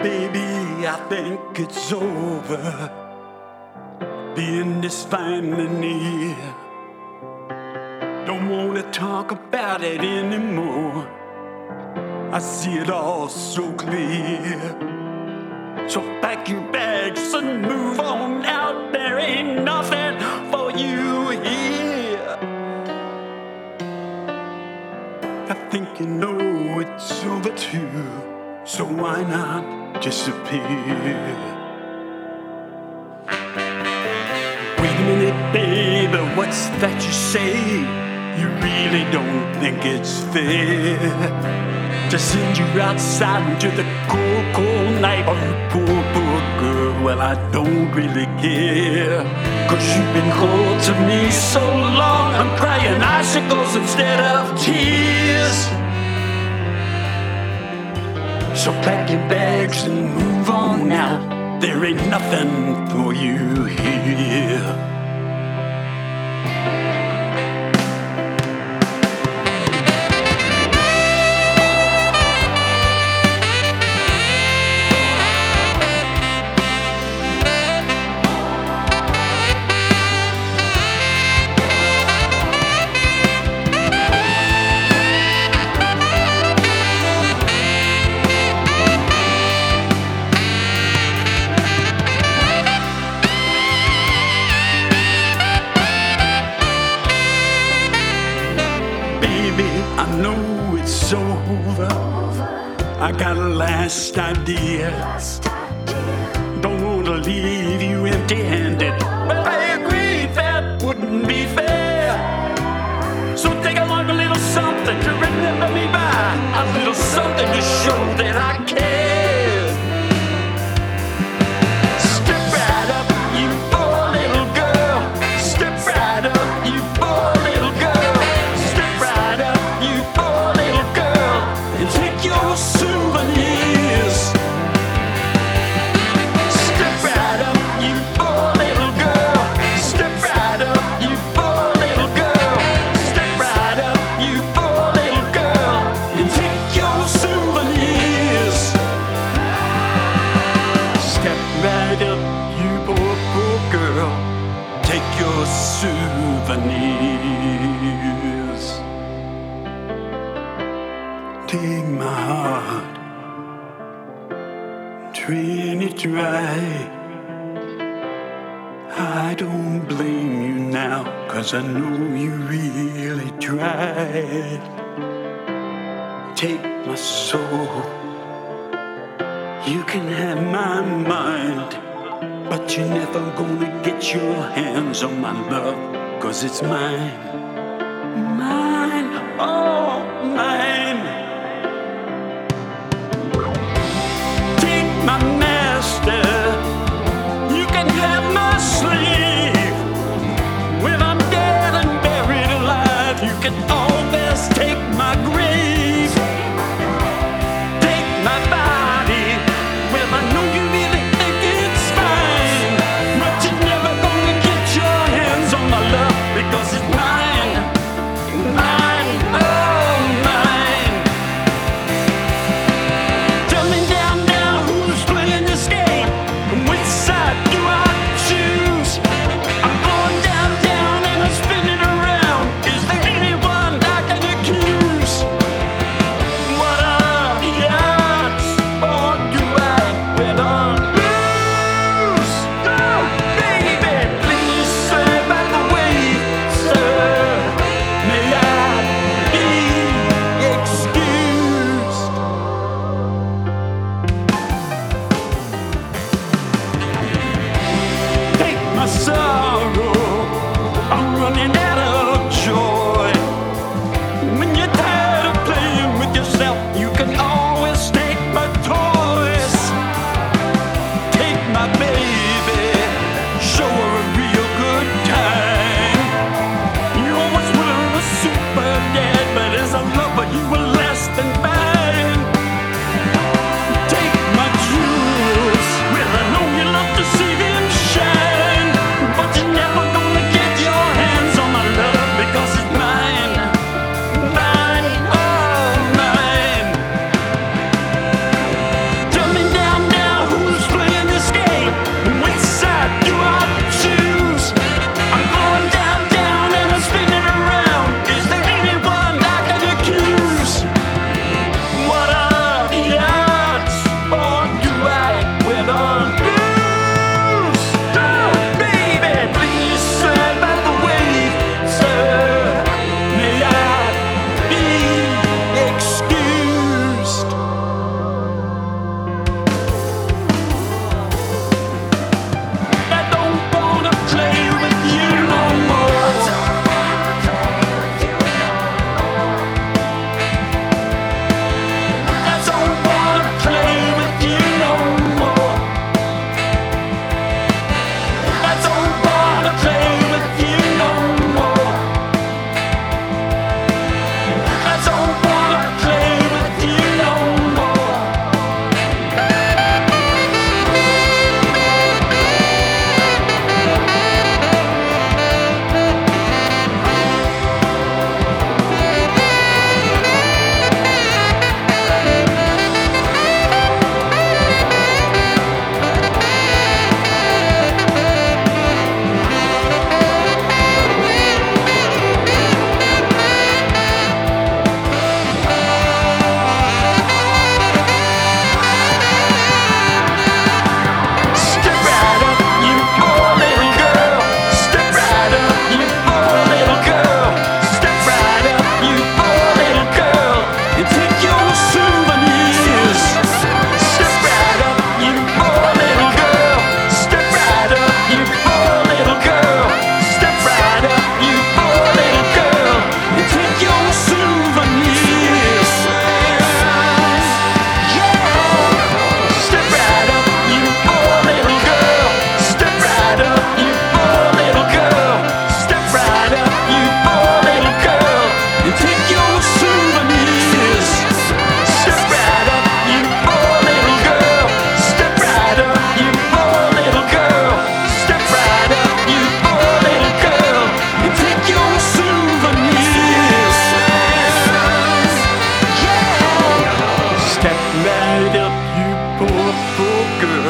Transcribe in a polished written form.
Baby, I think it's over. The end is finally near. Don't wanna talk about it anymore. I see it all so clear. So pack your bags and move on out. There ain't nothing for you here. I think you know it's over too. So why not disappear? Wait a minute, baby, what's that you say? You really don't think it's fair to send you outside into the cold, cold night? Oh, you poor, poor girl, well, I don't really care. 'Cause you've been cold to me so long, I'm crying icicles instead of tears. So pack your bags and move on out. There ain't nothing for you here. I know it's over. I got a last idea. Don't want to leave you empty-handed, but I agree that wouldn't be fair. So take along a little something to remember me by, a little something to show that I care. Step right up, you poor little girl. Step right up, you poor little girl. Step right up, you poor little girl, and take your souvenirs. Step right up, you poor little girl. Step right up, you poor little girl. Step right up, you poor little girl, and take your souvenirs. Step right up, you poor, poor girl. Take your souvenirs. Take my heart, drain it dry. I don't blame you now, 'cause I know you really tried. Take my soul, you can have my mind, but you're never gonna get your hands on my love, 'cause it's mine. Mine, oh, mine. Take my master, you can have my slave. When I'm dead and buried alive, you can always take my grave. Take my body, well, I know you really think it's fine, but you're never gonna get your hands on my love, because it's mine. poor, poor girl.